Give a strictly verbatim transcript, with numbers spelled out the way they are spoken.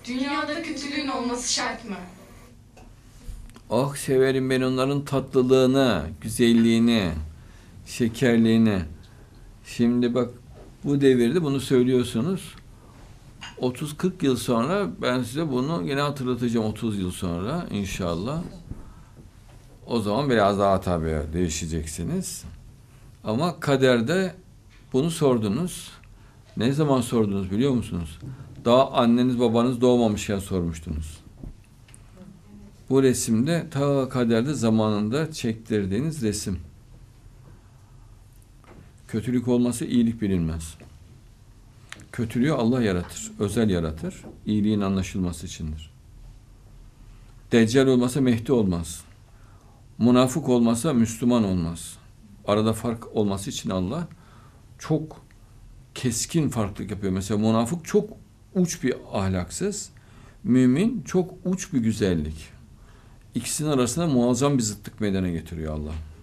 Dünyada kötülüğün olması şart mı? Oh, severim ben onların tatlılığını, güzelliğini, şekerliğini. Şimdi bak, bu devirde bunu söylüyorsunuz. otuz kırk yıl sonra ben size bunu yine hatırlatacağım, otuz yıl sonra inşallah. O zaman biraz daha tabii değişeceksiniz. Ama kaderde bunu sordunuz. Ne zaman sordunuz biliyor musunuz? Daha anneniz babanız doğmamışken sormuştunuz. Bu resimde ta kaderde zamanında çektirdiğiniz resim. Kötülük olması iyilik bilinmez. Kötülüğü Allah yaratır, özel yaratır. İyiliğin anlaşılması içindir. Deccal olmasa Mehdi olmaz. Münafık olmasa Müslüman olmaz. Arada fark olması için Allah çok keskin farklılık yapıyor. Mesela münafık çok uç bir ahlaksız, mümin çok uç bir güzellik. İkisinin arasında muazzam bir zıtlık meydana getiriyor Allah.